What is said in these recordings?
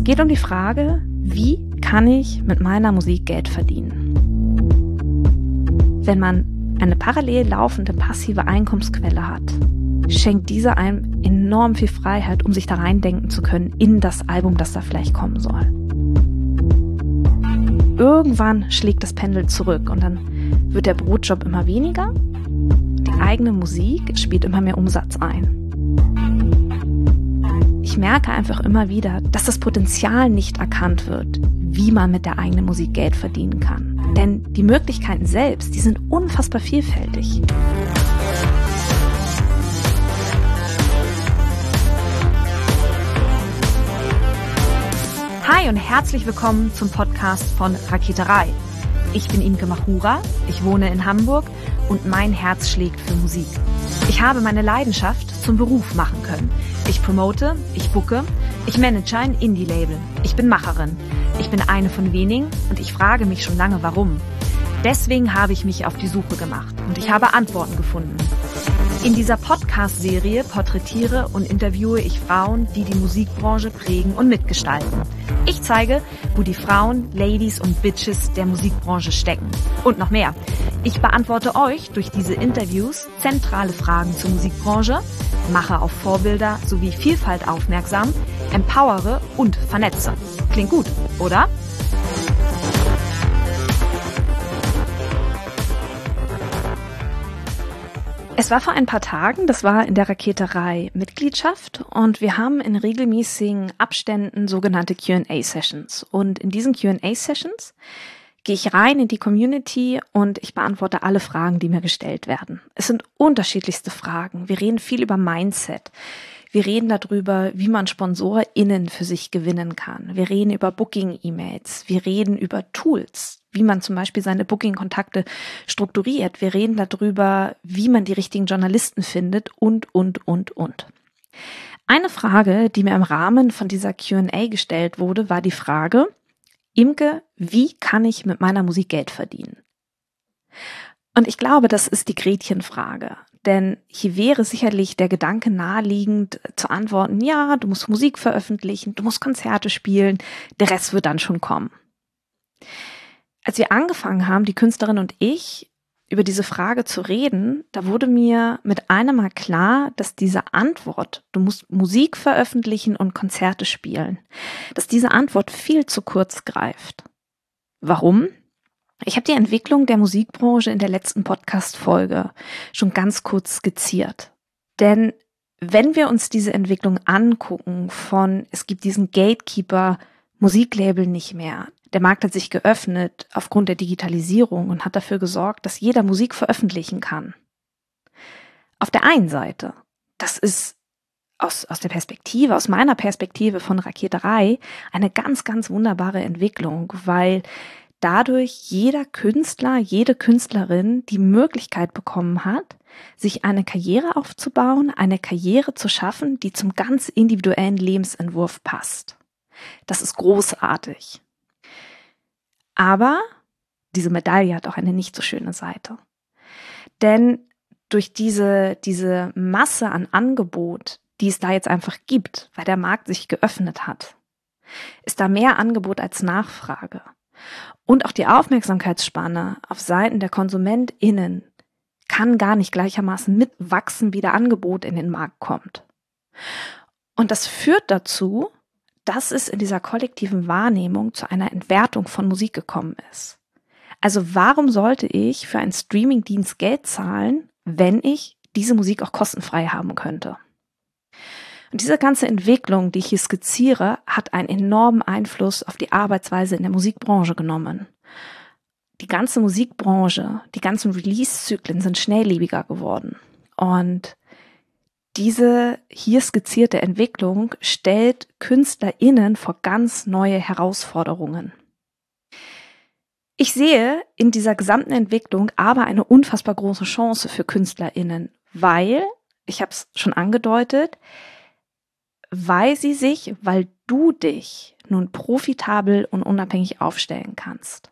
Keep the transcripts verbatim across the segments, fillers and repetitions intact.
geht um die Frage, wie kann ich mit meiner Musik Geld verdienen? Wenn man eine parallel laufende passive Einkommensquelle hat, schenkt diese einem enorm viel Freiheit, um sich da reindenken zu können in das Album, das da vielleicht kommen soll. Irgendwann schlägt das Pendel zurück und dann wird der Brotjob immer weniger. Die eigene Musik spielt immer mehr Umsatz ein. Ich merke einfach immer wieder, dass das Potenzial nicht erkannt wird, wie man mit der eigenen Musik Geld verdienen kann. Denn die Möglichkeiten selbst, die sind unfassbar vielfältig. Hi und herzlich willkommen zum Podcast von Raketerei. Ich bin Imke Machura, ich wohne in Hamburg und mein Herz schlägt für Musik. Ich habe meine Leidenschaft zum Beruf machen können. Ich promote, ich booke, ich manage ein Indie-Label. Ich bin Macherin. Ich bin eine von wenigen und ich frage mich schon lange, warum. Deswegen habe ich mich auf die Suche gemacht und ich habe Antworten gefunden. In dieser Podcast-Serie porträtiere und interviewe ich Frauen, die die Musikbranche prägen und mitgestalten. Ich zeige, wo die Frauen, Ladies und Bitches der Musikbranche stecken. Und noch mehr. Ich beantworte euch durch diese Interviews zentrale Fragen zur Musikbranche, mache auf Vorbilder sowie Vielfalt aufmerksam, empowere und vernetze. Klingt gut, oder? Es war vor ein paar Tagen, das war in der Raketerei Mitgliedschaft und wir haben in regelmäßigen Abständen sogenannte Q and A-Sessions. Und in diesen Q and A-Sessions gehe ich rein in die Community und ich beantworte alle Fragen, die mir gestellt werden. Es sind unterschiedlichste Fragen. Wir reden viel über Mindset. Wir reden darüber, wie man SponsorInnen für sich gewinnen kann. Wir reden über Booking-E-Mails. Wir reden über Tools, wie man zum Beispiel seine Booking-Kontakte strukturiert. Wir reden darüber, wie man die richtigen Journalisten findet und, und, und, und. Eine Frage, die mir im Rahmen von dieser Q and A gestellt wurde, war die Frage, Imke, wie kann ich mit meiner Musik Geld verdienen? Und ich glaube, das ist die Gretchenfrage. Denn hier wäre sicherlich der Gedanke naheliegend zu antworten, ja, du musst Musik veröffentlichen, du musst Konzerte spielen, der Rest wird dann schon kommen. Als wir angefangen haben, die Künstlerin und ich, über diese Frage zu reden, da wurde mir mit einem Mal klar, dass diese Antwort, du musst Musik veröffentlichen und Konzerte spielen, dass diese Antwort viel zu kurz greift. Warum? Ich habe die Entwicklung der Musikbranche in der letzten Podcast-Folge schon ganz kurz skizziert. Denn wenn wir uns diese Entwicklung angucken von, es gibt diesen Gatekeeper, Musiklabel nicht mehr, der Markt hat sich geöffnet aufgrund der Digitalisierung und hat dafür gesorgt, dass jeder Musik veröffentlichen kann. Auf der einen Seite, das ist aus, aus der Perspektive, aus meiner Perspektive von Raketerei, eine ganz, ganz wunderbare Entwicklung, weil dadurch jeder Künstler, jede Künstlerin die Möglichkeit bekommen hat, sich eine Karriere aufzubauen, eine Karriere zu schaffen, die zum ganz individuellen Lebensentwurf passt. Das ist großartig. Aber diese Medaille hat auch eine nicht so schöne Seite. Denn durch diese, diese Masse an Angebot, die es da jetzt einfach gibt, weil der Markt sich geöffnet hat, ist da mehr Angebot als Nachfrage. Und auch die Aufmerksamkeitsspanne auf Seiten der KonsumentInnen kann gar nicht gleichermaßen mitwachsen, wie der Angebot in den Markt kommt. Und das führt dazu, dass es in dieser kollektiven Wahrnehmung zu einer Entwertung von Musik gekommen ist. Also warum sollte ich für einen Streamingdienst Geld zahlen, wenn ich diese Musik auch kostenfrei haben könnte? Und diese ganze Entwicklung, die ich hier skizziere, hat einen enormen Einfluss auf die Arbeitsweise in der Musikbranche genommen. Die ganze Musikbranche, die ganzen Release-Zyklen sind schnelllebiger geworden. Und diese hier skizzierte Entwicklung stellt KünstlerInnen vor ganz neue Herausforderungen. Ich sehe in dieser gesamten Entwicklung aber eine unfassbar große Chance für KünstlerInnen, weil, ich habe es schon angedeutet, weil sie sich, weil du dich nun profitabel und unabhängig aufstellen kannst.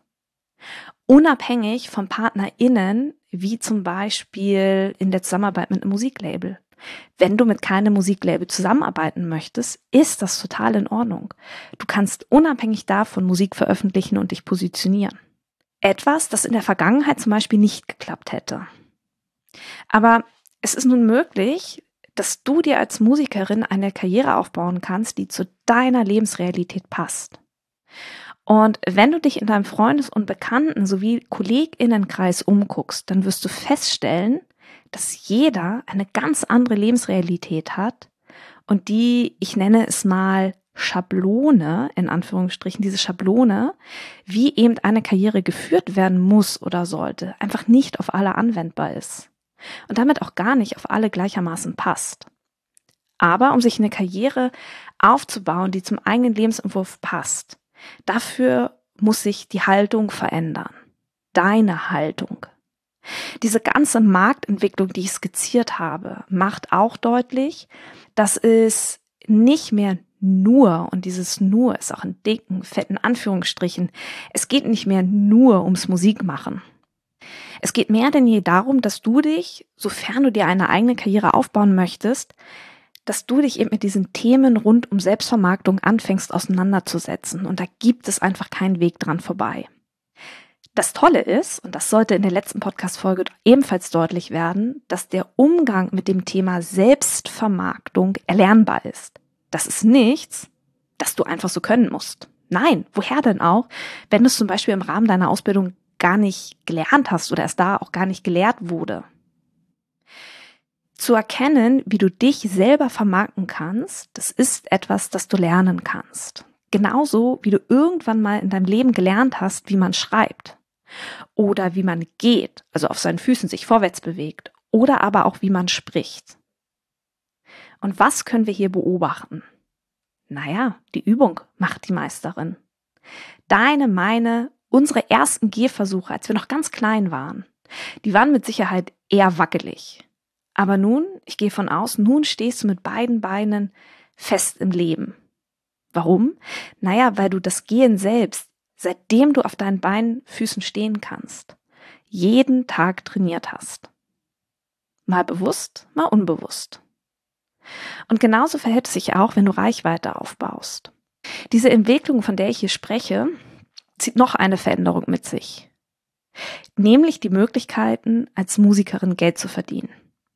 Unabhängig von PartnerInnen, wie zum Beispiel in der Zusammenarbeit mit einem Musiklabel. Wenn du mit keinem Musiklabel zusammenarbeiten möchtest, ist das total in Ordnung. Du kannst unabhängig davon Musik veröffentlichen und dich positionieren. Etwas, das in der Vergangenheit zum Beispiel nicht geklappt hätte. Aber es ist nun möglich, dass du dir als Musikerin eine Karriere aufbauen kannst, die zu deiner Lebensrealität passt. Und wenn du dich in deinem Freundes- und Bekannten- sowie KollegInnenkreis umguckst, dann wirst du feststellen, dass jeder eine ganz andere Lebensrealität hat und die, ich nenne es mal Schablone, in Anführungsstrichen, diese Schablone, wie eben eine Karriere geführt werden muss oder sollte, einfach nicht auf alle anwendbar ist und damit auch gar nicht auf alle gleichermaßen passt. Aber um sich eine Karriere aufzubauen, die zum eigenen Lebensentwurf passt, dafür muss sich die Haltung verändern. Deine Haltung. Diese ganze Marktentwicklung, die ich skizziert habe, macht auch deutlich, dass es nicht mehr nur, und dieses nur ist auch in dicken, fetten Anführungsstrichen, es geht nicht mehr nur ums Musikmachen. Es geht mehr denn je darum, dass du dich, sofern du dir eine eigene Karriere aufbauen möchtest, dass du dich eben mit diesen Themen rund um Selbstvermarktung anfängst auseinanderzusetzen. Und da gibt es einfach keinen Weg dran vorbei. Das Tolle ist, und das sollte in der letzten Podcast-Folge ebenfalls deutlich werden, dass der Umgang mit dem Thema Selbstvermarktung erlernbar ist. Das ist nichts, das du einfach so können musst. Nein, woher denn auch, wenn du es zum Beispiel im Rahmen deiner Ausbildung gar nicht gelernt hast oder es da auch gar nicht gelehrt wurde. Zu erkennen, wie du dich selber vermarkten kannst, das ist etwas, das du lernen kannst. Genauso wie du irgendwann mal in deinem Leben gelernt hast, wie man schreibt. Oder wie man geht, also auf seinen Füßen sich vorwärts bewegt. Oder aber auch, wie man spricht. Und was können wir hier beobachten? Naja, die Übung macht die Meisterin. Deine, meine, unsere ersten Gehversuche, als wir noch ganz klein waren, die waren mit Sicherheit eher wackelig. Aber nun, ich gehe von aus, nun stehst du mit beiden Beinen fest im Leben. Warum? Naja, weil du das Gehen selbst, seitdem du auf deinen Beinen, Füßen stehen kannst, jeden Tag trainiert hast. Mal bewusst, mal unbewusst. Und genauso verhält es sich auch, wenn du Reichweite aufbaust. Diese Entwicklung, von der ich hier spreche, zieht noch eine Veränderung mit sich. Nämlich die Möglichkeiten, als Musikerin Geld zu verdienen.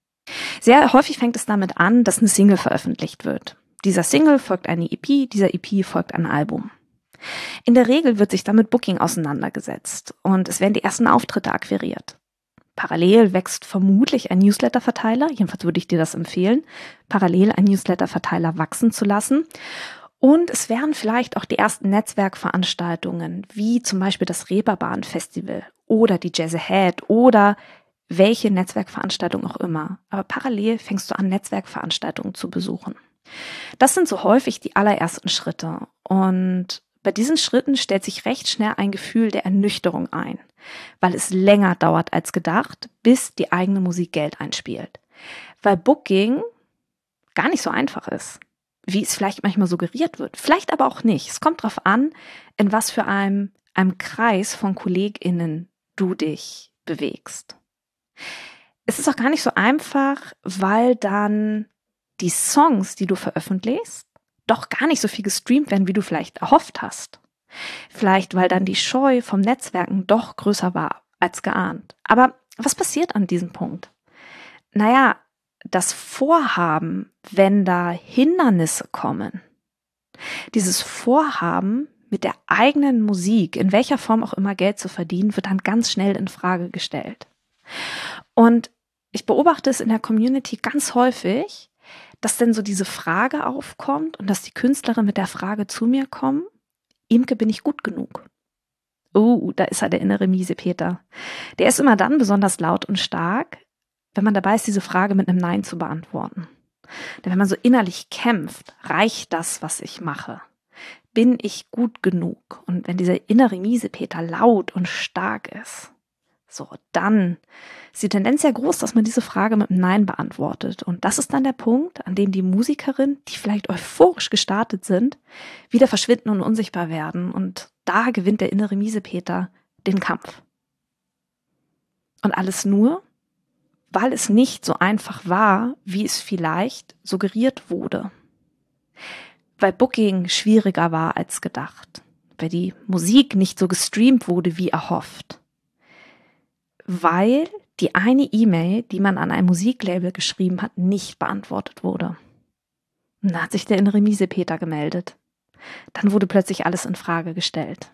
Sehr häufig fängt es damit an, dass eine Single veröffentlicht wird. Dieser Single folgt eine E P, dieser E P folgt ein Album. In der Regel wird sich dann mit Booking auseinandergesetzt und es werden die ersten Auftritte akquiriert. Parallel wächst vermutlich ein Newsletter-Verteiler, jedenfalls würde ich dir das empfehlen, parallel ein Newsletter-Verteiler wachsen zu lassen. Und es werden vielleicht auch die ersten Netzwerkveranstaltungen, wie zum Beispiel das Reeperbahn-Festival oder die Jazz Ahead oder welche Netzwerkveranstaltung auch immer. Aber parallel fängst du an, Netzwerkveranstaltungen zu besuchen. Das sind so häufig die allerersten Schritte. Und bei diesen Schritten stellt sich recht schnell ein Gefühl der Ernüchterung ein, weil es länger dauert als gedacht, bis die eigene Musik Geld einspielt. Weil Booking gar nicht so einfach ist, wie es vielleicht manchmal suggeriert wird. Vielleicht aber auch nicht. Es kommt darauf an, in was für einem, einem Kreis von KollegInnen du dich bewegst. Es ist auch gar nicht so einfach, weil dann die Songs, die du veröffentlichst, doch gar nicht so viel gestreamt werden, wie du vielleicht erhofft hast. Vielleicht, weil dann die Scheu vom Netzwerken doch größer war als geahnt. Aber was passiert an diesem Punkt? Naja, das Vorhaben, wenn da Hindernisse kommen, dieses Vorhaben, mit der eigenen Musik, in welcher Form auch immer Geld zu verdienen, wird dann ganz schnell in Frage gestellt. Und ich beobachte es in der Community ganz häufig, dass denn so diese Frage aufkommt und dass die Künstlerin mit der Frage zu mir kommen, Imke, bin ich gut genug? Oh, da ist er, der innere Miesepeter. Der ist immer dann besonders laut und stark, wenn man dabei ist, diese Frage mit einem Nein zu beantworten. Denn wenn man so innerlich kämpft, reicht das, was ich mache? Bin ich gut genug? Und wenn dieser innere Miesepeter laut und stark ist, so, dann ist die Tendenz sehr groß, dass man diese Frage mit einem Nein beantwortet. Und das ist dann der Punkt, an dem die Musikerinnen, die vielleicht euphorisch gestartet sind, wieder verschwinden und unsichtbar werden. Und da gewinnt der innere Miesepeter den Kampf. Und alles nur, weil es nicht so einfach war, wie es vielleicht suggeriert wurde. Weil Booking schwieriger war als gedacht. Weil die Musik nicht so gestreamt wurde, wie erhofft. Weil die eine E-Mail, die man an ein Musiklabel geschrieben hat, nicht beantwortet wurde. Und da hat sich der innere Miesepeter gemeldet. Dann wurde plötzlich alles in Frage gestellt.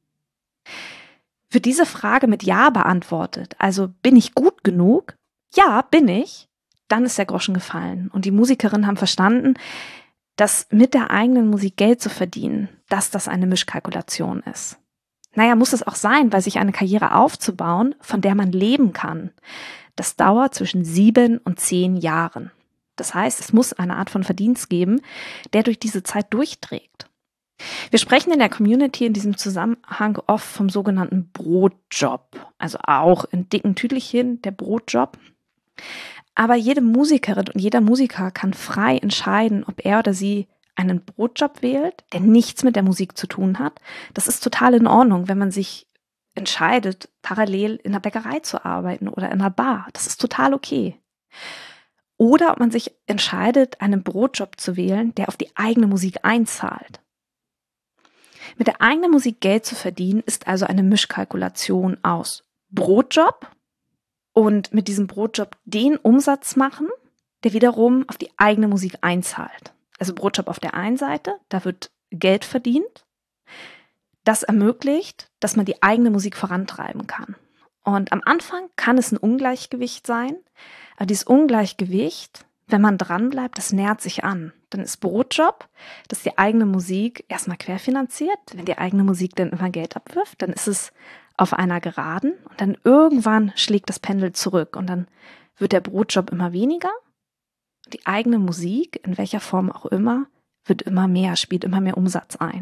Wird diese Frage mit Ja beantwortet, also bin ich gut genug? Ja, bin ich. Dann ist der Groschen gefallen. Und die Musikerinnen haben verstanden, dass mit der eigenen Musik Geld zu verdienen, dass das eine Mischkalkulation ist. Naja, muss es auch sein, weil sich eine Karriere aufzubauen, von der man leben kann, das dauert zwischen sieben und zehn Jahren. Das heißt, es muss eine Art von Verdienst geben, der durch diese Zeit durchträgt. Wir sprechen in der Community in diesem Zusammenhang oft vom sogenannten Brotjob, also auch in dicken Tüdelchen der Brotjob. Aber jede Musikerin und jeder Musiker kann frei entscheiden, ob er oder sie einen Brotjob wählt, der nichts mit der Musik zu tun hat. Das ist total in Ordnung, wenn man sich entscheidet, parallel in einer Bäckerei zu arbeiten oder in einer Bar. Das ist total okay. Oder ob man sich entscheidet, einen Brotjob zu wählen, der auf die eigene Musik einzahlt. Mit der eigenen Musik Geld zu verdienen, ist also eine Mischkalkulation aus Brotjob und mit diesem Brotjob den Umsatz machen, der wiederum auf die eigene Musik einzahlt. Also Brotjob auf der einen Seite, da wird Geld verdient. Das ermöglicht, dass man die eigene Musik vorantreiben kann. Und am Anfang kann es ein Ungleichgewicht sein, aber dieses Ungleichgewicht, wenn man dranbleibt, das nähert sich an. Dann ist Brotjob, dass die eigene Musik erstmal querfinanziert. Wenn die eigene Musik dann immer Geld abwirft, dann ist es auf einer Geraden und dann irgendwann schlägt das Pendel zurück und dann wird der Brotjob immer weniger. Die eigene Musik, in welcher Form auch immer, wird immer mehr, spielt immer mehr Umsatz ein.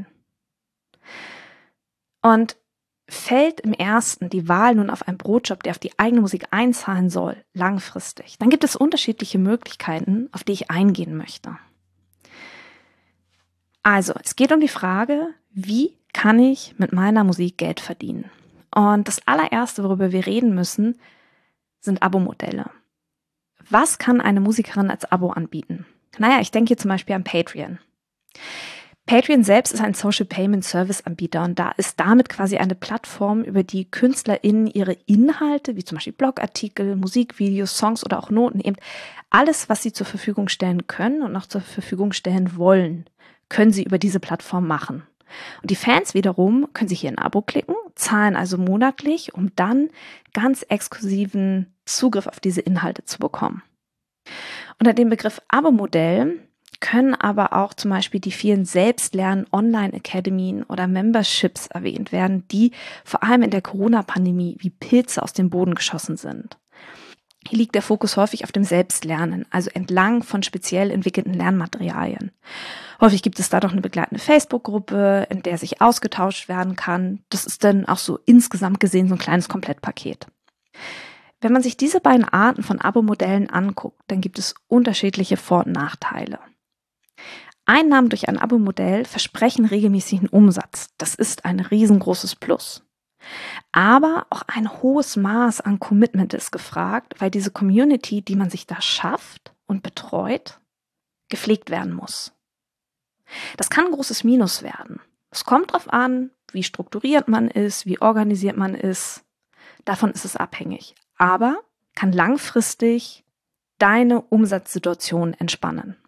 Und fällt im ersten die Wahl nun auf einen Brotjob, der auf die eigene Musik einzahlen soll, langfristig, dann gibt es unterschiedliche Möglichkeiten, auf die ich eingehen möchte. Also, es geht um die Frage, wie kann ich mit meiner Musik Geld verdienen? Und das allererste, worüber wir reden müssen, sind Abo-Modelle. Was kann eine Musikerin als Abo anbieten? Naja, ich denke hier zum Beispiel an Patreon. Patreon selbst ist ein Social Payment Service Anbieter und da ist damit quasi eine Plattform, über die KünstlerInnen ihre Inhalte, wie zum Beispiel Blogartikel, Musikvideos, Songs oder auch Noten, eben alles, was sie zur Verfügung stellen können und noch zur Verfügung stellen wollen, können sie über diese Plattform machen. Und die Fans wiederum können sich hier ein Abo klicken, zahlen also monatlich, um dann ganz exklusiven Zugriff auf diese Inhalte zu bekommen. Unter dem Begriff Abo-Modell können aber auch zum Beispiel die vielen Selbstlern-Online-Akademien oder Memberships erwähnt werden, die vor allem in der Corona-Pandemie wie Pilze aus dem Boden geschossen sind. Hier liegt der Fokus häufig auf dem Selbstlernen, also entlang von speziell entwickelten Lernmaterialien. Häufig gibt es da doch eine begleitende Facebook-Gruppe, in der sich ausgetauscht werden kann. Das ist dann auch so insgesamt gesehen so ein kleines Komplettpaket. Wenn man sich diese beiden Arten von Abo-Modellen anguckt, dann gibt es unterschiedliche Vor- und Nachteile. Einnahmen durch ein Abo-Modell versprechen regelmäßigen Umsatz. Das ist ein riesengroßes Plus. Aber auch ein hohes Maß an Commitment ist gefragt, weil diese Community, die man sich da schafft und betreut, gepflegt werden muss. Das kann ein großes Minus werden. Es kommt darauf an, wie strukturiert man ist, wie organisiert man ist. Davon ist es abhängig. Aber kann langfristig deine Umsatzsituation entspannen.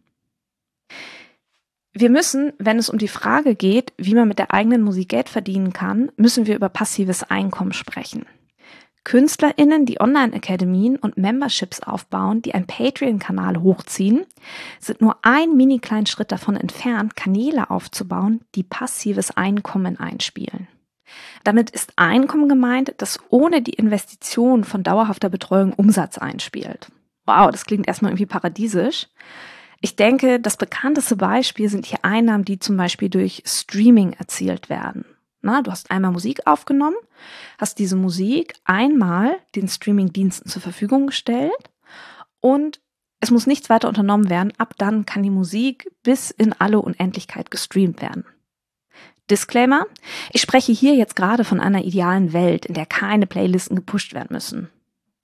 Wir müssen, wenn es um die Frage geht, wie man mit der eigenen Musik Geld verdienen kann, müssen wir über passives Einkommen sprechen. KünstlerInnen, die Online-Akademien und Memberships aufbauen, die einen Patreon-Kanal hochziehen, sind nur ein mini kleinen Schritt davon entfernt, Kanäle aufzubauen, die passives Einkommen einspielen. Damit ist Einkommen gemeint, das ohne die Investition von dauerhafter Betreuung Umsatz einspielt. Wow, das klingt erstmal irgendwie paradiesisch. Ich denke, das bekannteste Beispiel sind hier Einnahmen, die zum Beispiel durch Streaming erzielt werden. Na, du hast einmal Musik aufgenommen, hast diese Musik einmal den Streaming-Diensten zur Verfügung gestellt und es muss nichts weiter unternommen werden. Ab dann kann die Musik bis in alle Unendlichkeit gestreamt werden. Disclaimer: Ich spreche hier jetzt gerade von einer idealen Welt, in der keine Playlisten gepusht werden müssen.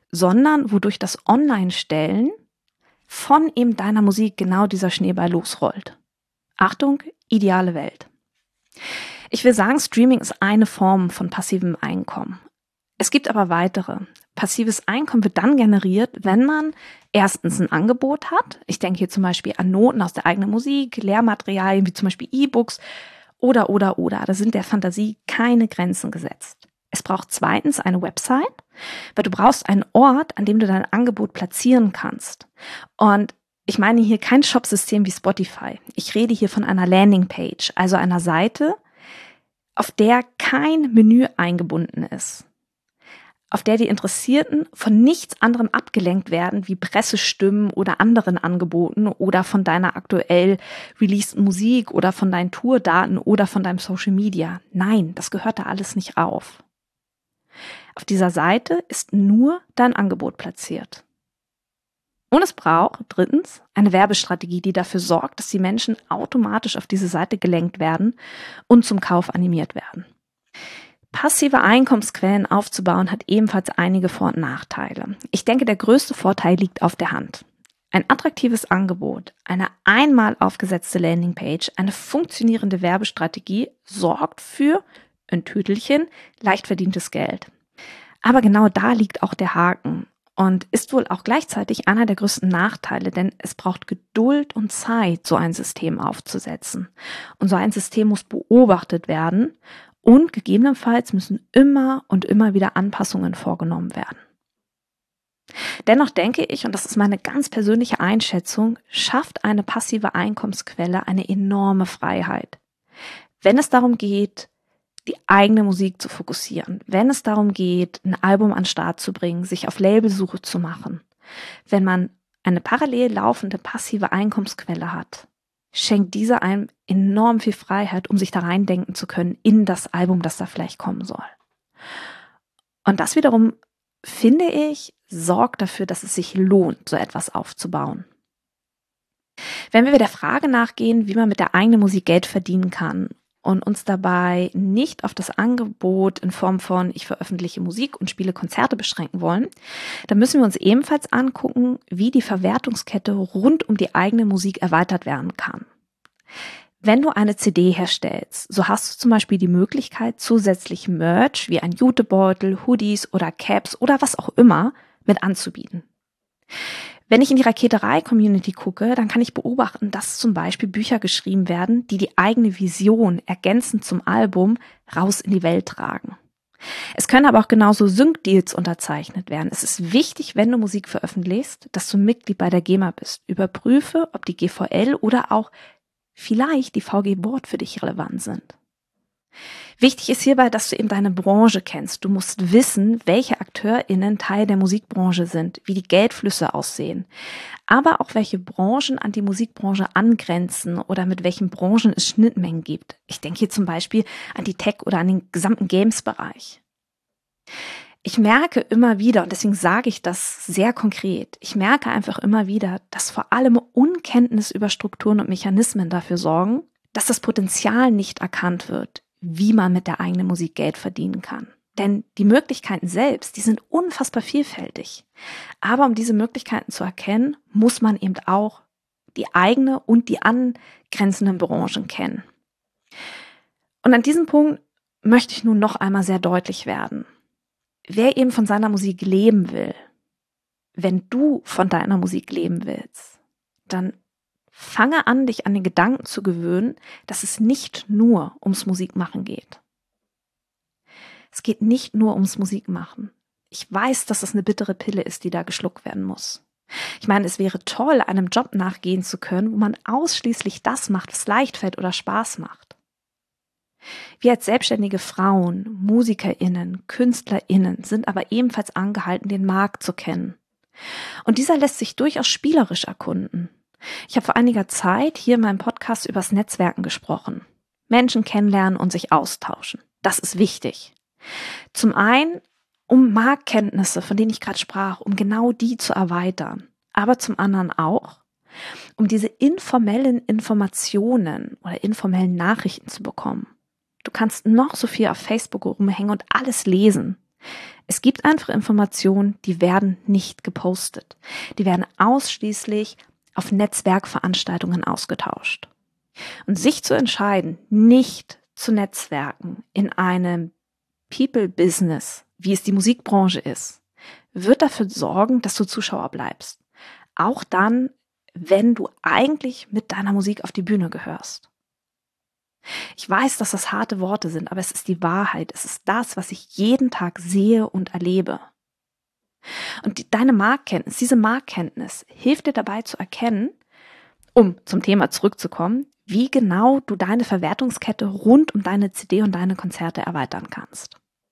sondern wodurch das Online-Stellen von eben deiner Musik genau dieser Schneeball losrollt. Achtung, ideale Welt. Ich will sagen, Streaming ist eine Form von passivem Einkommen. Es gibt aber weitere. Passives Einkommen wird dann generiert, wenn man erstens ein Angebot hat. Ich denke hier zum Beispiel an Noten aus der eigenen Musik, Lehrmaterialien wie zum Beispiel E-Books oder, oder, oder. Da sind der Fantasie keine Grenzen gesetzt. Es braucht zweitens eine Website, weil du brauchst einen Ort, an dem du dein Angebot platzieren kannst. Und ich meine hier kein Shopsystem wie Spotify. Ich rede hier von einer Landingpage, also einer Seite, auf der kein Menü eingebunden ist, auf der die Interessierten von nichts anderem abgelenkt werden, wie Pressestimmen oder anderen Angeboten oder von deiner aktuell releaseden Musik oder von deinen Tourdaten oder von deinem Social Media. Nein, das gehört da alles nicht auf. Auf dieser Seite ist nur dein Angebot platziert. Und es braucht drittens eine Werbestrategie, die dafür sorgt, dass die Menschen automatisch auf diese Seite gelenkt werden und zum Kauf animiert werden. Passive Einkommensquellen aufzubauen hat ebenfalls einige Vor- und Nachteile. Ich denke, der größte Vorteil liegt auf der Hand. Ein attraktives Angebot, eine einmal aufgesetzte Landingpage, eine funktionierende Werbestrategie sorgt für ein Tütelchen leicht verdientes Geld. Aber genau da liegt auch der Haken. Und ist wohl auch gleichzeitig einer der größten Nachteile, denn es braucht Geduld und Zeit, so ein System aufzusetzen. Und so ein System muss beobachtet werden und gegebenenfalls müssen immer und immer wieder Anpassungen vorgenommen werden. Dennoch denke ich, und das ist meine ganz persönliche Einschätzung, schafft eine passive Einkommensquelle eine enorme Freiheit. Wenn es darum geht, die eigene Musik zu fokussieren, wenn es darum geht, ein Album an den Start zu bringen, sich auf Labelsuche zu machen, wenn man eine parallel laufende passive Einkommensquelle hat, schenkt diese einem enorm viel Freiheit, um sich da reindenken zu können in das Album, das da vielleicht kommen soll. Und das wiederum, finde ich, sorgt dafür, dass es sich lohnt, so etwas aufzubauen. Wenn wir der Frage nachgehen, wie man mit der eigenen Musik Geld verdienen kann, und uns dabei nicht auf das Angebot in Form von ich veröffentliche Musik und spiele Konzerte beschränken wollen, dann müssen wir uns ebenfalls angucken, wie die Verwertungskette rund um die eigene Musik erweitert werden kann. Wenn du eine C D herstellst, so hast du zum Beispiel die Möglichkeit, zusätzlich Merch wie ein Jutebeutel, Hoodies oder Caps oder was auch immer mit anzubieten. Wenn ich in die Raketerei-Community gucke, dann kann ich beobachten, dass zum Beispiel Bücher geschrieben werden, die die eigene Vision ergänzend zum Album raus in die Welt tragen. Es können aber auch genauso Sync-Deals unterzeichnet werden. Es ist wichtig, wenn du Musik veröffentlichst, dass du Mitglied bei der GEMA bist. Überprüfe, ob die G V L oder auch vielleicht die V G Wort für dich relevant sind. Wichtig ist hierbei, dass du eben deine Branche kennst. Du musst wissen, welche AkteurInnen Teil der Musikbranche sind, wie die Geldflüsse aussehen, aber auch welche Branchen an die Musikbranche angrenzen oder mit welchen Branchen es Schnittmengen gibt. Ich denke hier zum Beispiel an die Tech- oder an den gesamten Games-Bereich. Ich merke immer wieder, und deswegen sage ich das sehr konkret, ich merke einfach immer wieder, dass vor allem Unkenntnis über Strukturen und Mechanismen dafür sorgen, dass das Potenzial nicht erkannt wird, wie man mit der eigenen Musik Geld verdienen kann. Denn die Möglichkeiten selbst, die sind unfassbar vielfältig. Aber um diese Möglichkeiten zu erkennen, muss man eben auch die eigene und die angrenzenden Branchen kennen. Und an diesem Punkt möchte ich nun noch einmal sehr deutlich werden. Wer eben von seiner Musik leben will, wenn du von deiner Musik leben willst, dann fange an, dich an den Gedanken zu gewöhnen, dass es nicht nur ums Musikmachen geht. Es geht nicht nur ums Musikmachen. Ich weiß, dass es eine bittere Pille ist, die da geschluckt werden muss. Ich meine, es wäre toll, einem Job nachgehen zu können, wo man ausschließlich das macht, was leicht fällt oder Spaß macht. Wir als selbstständige Frauen, MusikerInnen, KünstlerInnen sind aber ebenfalls angehalten, den Markt zu kennen. Und dieser lässt sich durchaus spielerisch erkunden. Ich habe vor einiger Zeit hier in meinem Podcast übers Netzwerken gesprochen. Menschen kennenlernen und sich austauschen. Das ist wichtig. Zum einen, um Marktkenntnisse, von denen ich gerade sprach, um genau die zu erweitern. Aber zum anderen auch, um diese informellen Informationen oder informellen Nachrichten zu bekommen. Du kannst noch so viel auf Facebook rumhängen und alles lesen. Es gibt einfach Informationen, die werden nicht gepostet. Die werden ausschließlich auf Netzwerkveranstaltungen ausgetauscht. Und sich zu entscheiden, nicht zu netzwerken in einem People-Business, wie es die Musikbranche ist, wird dafür sorgen, dass du Zuschauer bleibst. Auch dann, wenn du eigentlich mit deiner Musik auf die Bühne gehörst. Ich weiß, dass das harte Worte sind, aber es ist die Wahrheit. Es ist das, was ich jeden Tag sehe und erlebe. Und die, deine Marktkenntnis, diese Marktkenntnis hilft dir dabei zu erkennen, um zum Thema zurückzukommen, wie genau du deine Verwertungskette rund um deine C D und deine Konzerte erweitern kannst.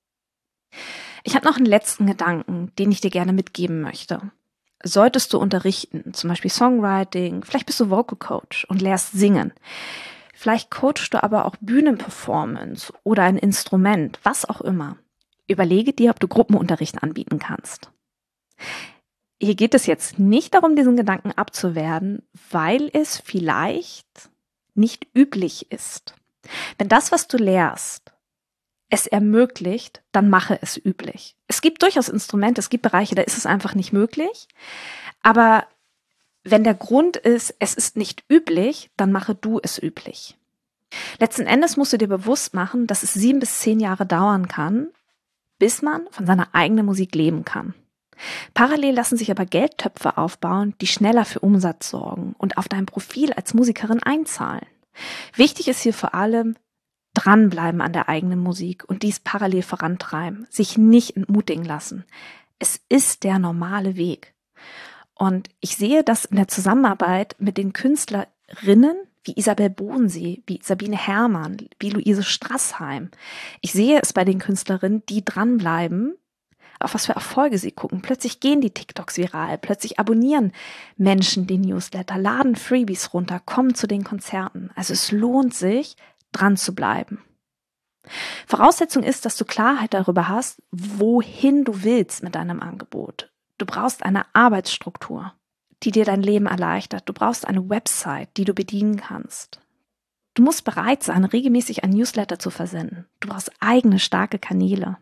Ich habe noch einen letzten Gedanken, den ich dir gerne mitgeben möchte. Solltest du unterrichten, zum Beispiel Songwriting, vielleicht bist du Vocal Coach und lehrst singen. Vielleicht coachst du aber auch Bühnenperformance oder ein Instrument, was auch immer. Überlege dir, ob du Gruppenunterricht anbieten kannst. Hier geht es jetzt nicht darum, diesen Gedanken abzuwerten, weil es vielleicht nicht üblich ist. Wenn das, was du lehrst, es ermöglicht, dann mache es üblich. Es gibt durchaus Instrumente, es gibt Bereiche, da ist es einfach nicht möglich. Aber wenn der Grund ist, es ist nicht üblich, dann mache du es üblich. Letzten Endes musst du dir bewusst machen, dass es sieben bis zehn Jahre dauern kann, bis man von seiner eigenen Musik leben kann. Parallel lassen sich aber Geldtöpfe aufbauen, die schneller für Umsatz sorgen und auf dein Profil als Musikerin einzahlen. Wichtig ist hier vor allem, dranbleiben an der eigenen Musik und dies parallel vorantreiben, sich nicht entmutigen lassen. Es ist der normale Weg. Und ich sehe das in der Zusammenarbeit mit den Künstlerinnen wie Isabel Bodensee, wie Sabine Herrmann, wie Luise Strassheim. Ich sehe es bei den Künstlerinnen, die dranbleiben, auf was für Erfolge sie gucken. Plötzlich gehen die TikToks viral, plötzlich abonnieren Menschen den Newsletter, laden Freebies runter, kommen zu den Konzerten. Also es lohnt sich, dran zu bleiben. Voraussetzung ist, dass du Klarheit darüber hast, wohin du willst mit deinem Angebot. Du brauchst eine Arbeitsstruktur, die dir dein Leben erleichtert. Du brauchst eine Website, die du bedienen kannst. Du musst bereit sein, regelmäßig ein Newsletter zu versenden. Du brauchst eigene starke Kanäle.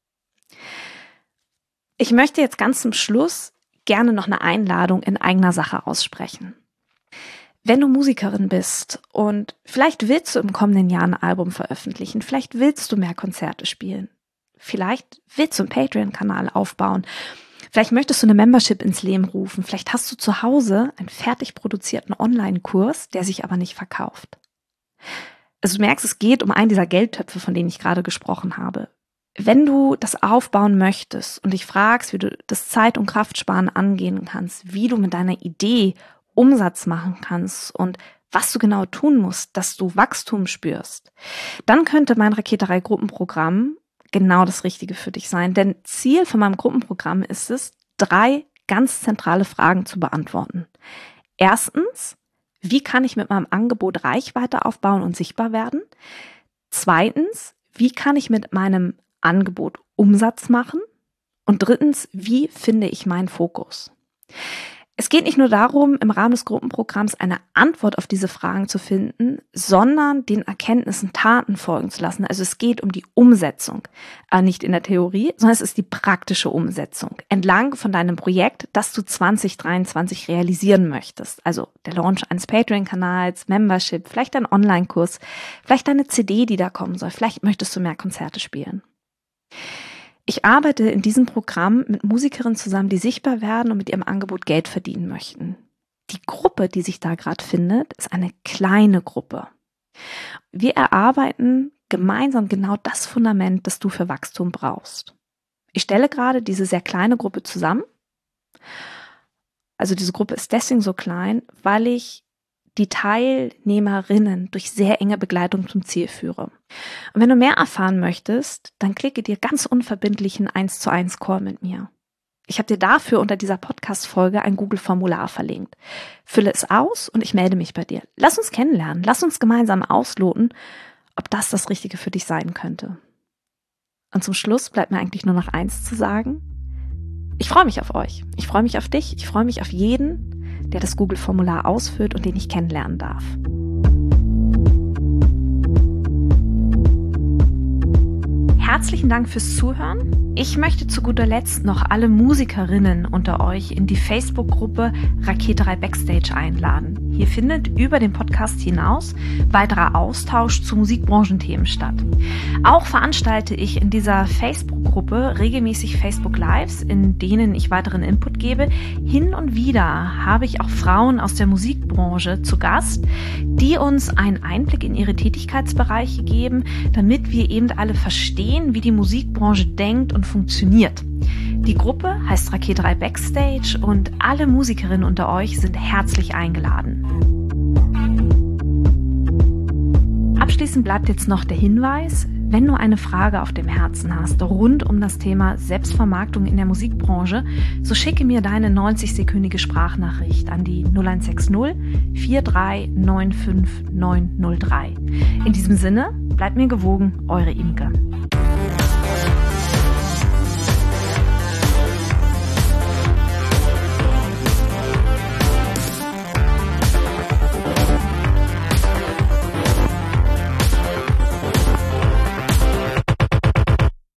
Ich möchte jetzt ganz zum Schluss gerne noch eine Einladung in eigener Sache aussprechen. Wenn du Musikerin bist und vielleicht willst du im kommenden Jahr ein Album veröffentlichen, vielleicht willst du mehr Konzerte spielen, vielleicht willst du einen Patreon-Kanal aufbauen, vielleicht möchtest du eine Membership ins Leben rufen, vielleicht hast du zu Hause einen fertig produzierten Online-Kurs, der sich aber nicht verkauft. Also du merkst, es geht um einen dieser Geldtöpfe, von denen ich gerade gesprochen habe. Wenn du das aufbauen möchtest und dich fragst, wie du das Zeit- und Kraftsparen angehen kannst, wie du mit deiner Idee Umsatz machen kannst und was du genau tun musst, dass du Wachstum spürst, dann könnte mein Raketerei-Gruppenprogramm genau das Richtige für dich sein. Denn Ziel von meinem Gruppenprogramm ist es, drei ganz zentrale Fragen zu beantworten. Erstens, wie kann ich mit meinem Angebot Reichweite aufbauen und sichtbar werden? Zweitens, wie kann ich mit meinem Angebot Umsatz machen? Und drittens, wie finde ich meinen Fokus? Es geht nicht nur darum, im Rahmen des Gruppenprogramms eine Antwort auf diese Fragen zu finden, sondern den Erkenntnissen Taten folgen zu lassen. Also es geht um die Umsetzung, äh, nicht in der Theorie, sondern es ist die praktische Umsetzung entlang von deinem Projekt, das du zwanzig dreiundzwanzig realisieren möchtest. Also der Launch eines Patreon-Kanals, Membership, vielleicht ein Online-Kurs, vielleicht eine C D, die da kommen soll, vielleicht möchtest du mehr Konzerte spielen. Ich arbeite in diesem Programm mit Musikerinnen zusammen, die sichtbar werden und mit ihrem Angebot Geld verdienen möchten. Die Gruppe, die sich da gerade findet, ist eine kleine Gruppe. Wir erarbeiten gemeinsam genau das Fundament, das du für Wachstum brauchst. Ich stelle gerade diese sehr kleine Gruppe zusammen. Also diese Gruppe ist deswegen so klein, weil ich die Teilnehmerinnen durch sehr enge Begleitung zum Ziel führe. Und wenn du mehr erfahren möchtest, dann klicke dir ganz unverbindlich einen eins zu eins Call mit mir. Ich habe dir dafür unter dieser Podcast-Folge ein Google-Formular verlinkt. Fülle es aus und ich melde mich bei dir. Lass uns kennenlernen, lass uns gemeinsam ausloten, ob das das Richtige für dich sein könnte. Und zum Schluss bleibt mir eigentlich nur noch eins zu sagen. Ich freue mich auf euch. Ich freue mich auf dich. Ich freue mich auf jeden, der das Google-Formular ausfüllt und den ich kennenlernen darf. Herzlichen Dank fürs Zuhören. Ich möchte zu guter Letzt noch alle Musikerinnen unter euch in die Facebook-Gruppe Raketerei Backstage einladen. Hier findet über den Podcast hinaus weiterer Austausch zu Musikbranchenthemen statt. Auch veranstalte ich in dieser Facebook-Gruppe regelmäßig Facebook-Lives, in denen ich weiteren Input gebe. Hin und wieder habe ich auch Frauen aus der Musikbranche zu Gast, die uns einen Einblick in ihre Tätigkeitsbereiche geben, damit wir eben alle verstehen, wie die Musikbranche denkt und funktioniert. Die Gruppe heißt Raketerei Backstage und alle Musikerinnen unter euch sind herzlich eingeladen. Abschließend bleibt jetzt noch der Hinweis: Wenn du eine Frage auf dem Herzen hast rund um das Thema Selbstvermarktung in der Musikbranche, so schicke mir deine neunzig-sekündige Sprachnachricht an die null eins sechs null vier drei neun fünf neun null drei. In diesem Sinne, bleibt mir gewogen, eure Imke.